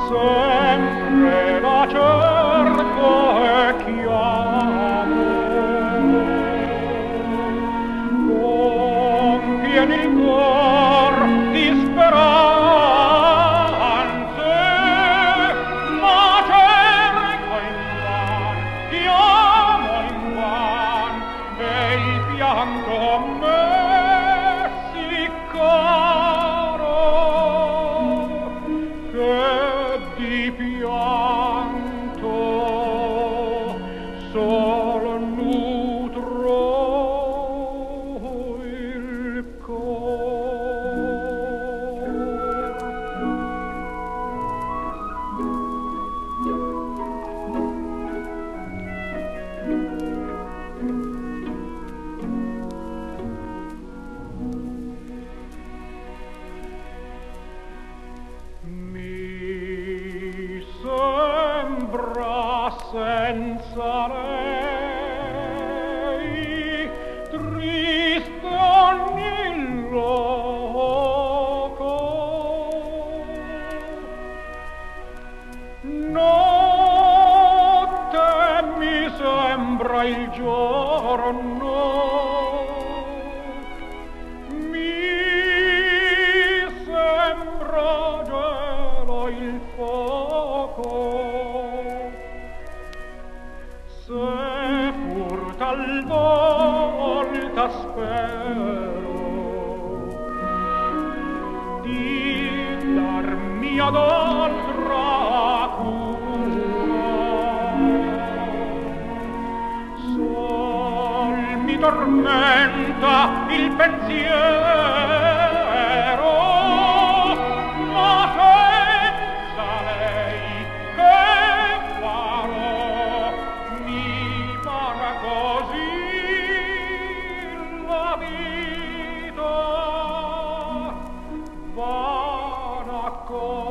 sempre la cerco e chiamo, compiene il cor di speranze, ma cerco invan, chiamo invan, e il pianto a me si caro, che di pianto solo nutro il cor. Mi sembra senza lei triste ogni loco, notte mi sembra il giorno, mi sembra gelo il fuoco, se pur talvolta spero di darmi ad altra cura, sol mi tormenta il pensiero, ma senza lei che farò? Mi paga così la vita, vana cosa.